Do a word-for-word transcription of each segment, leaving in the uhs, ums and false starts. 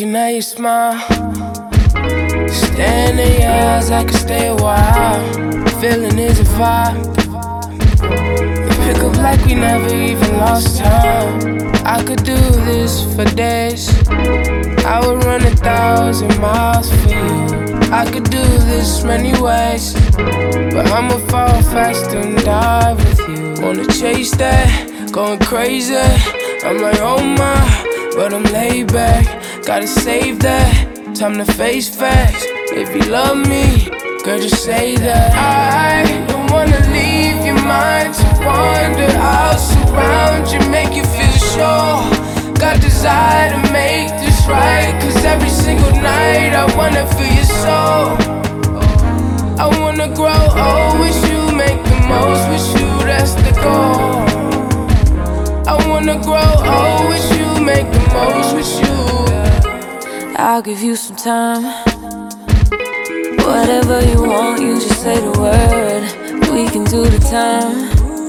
Looking at your smile, staring in your eyes, I could stay a while. Feeling is a vibe. You pick up like we never even lost time. I could do this for days. I would run a thousand miles for you. I could do this many ways, but I'ma fall fast and die with you. Wanna chase that, going crazy. I'm like, oh my, but I'm laid back. Gotta save that, time to face facts. If you love me, girl, just say that. I don't wanna leave your mind to wander. I'll surround you, make you feel sure. Got desire to make this right, cause every single night I wanna feel your soul. I wanna grow old with you, make the most with you, that's the goal. I wanna grow old with you, make the most with you. I'll give you some time. Whatever you want, you just say the word. We can do the time.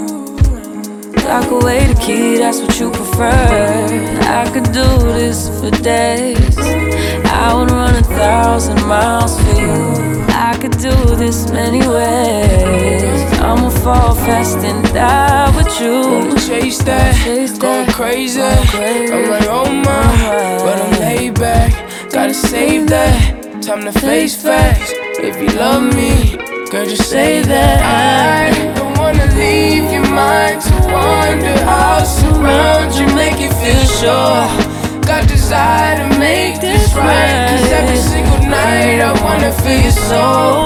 Lock away the key, that's what you prefer. I could do this for days. I would run a thousand miles for you. I could do this many ways. I'ma fall fast and die with you. Wanna chase that, chase going that. crazy. Going crazy. I'm like, oh my, but I'm laid back. Gotta save that, time to face facts. If you love me, girl, just say that. I don't wanna leave your mind to wander. I'll surround you, make you feel sure. Got desire to make this right, cause every single night I wanna feel your soul.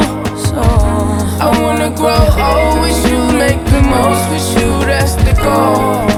I wanna grow old with you, make the most with you, that's the goal.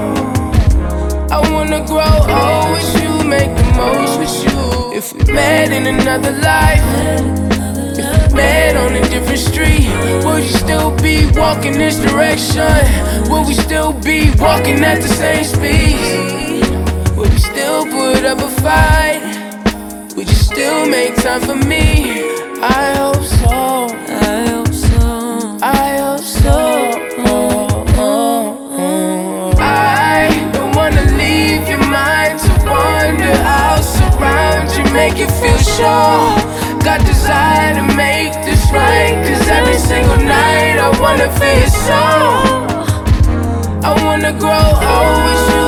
I wanna grow old with you, make the most with you. If we met in another life, if we met on a different street, would you still be walking this direction? Would we still be walking at the same speed? Would we still put up a fight? Would you still make time for me? I hope so. I hope so. I hope so. Oh, oh, oh. I don't wanna leave your mind to wander. I'll surround you, make you feel sure. Got desire to make this right, cause every single night I wanna feel your soul. I wanna grow old with you.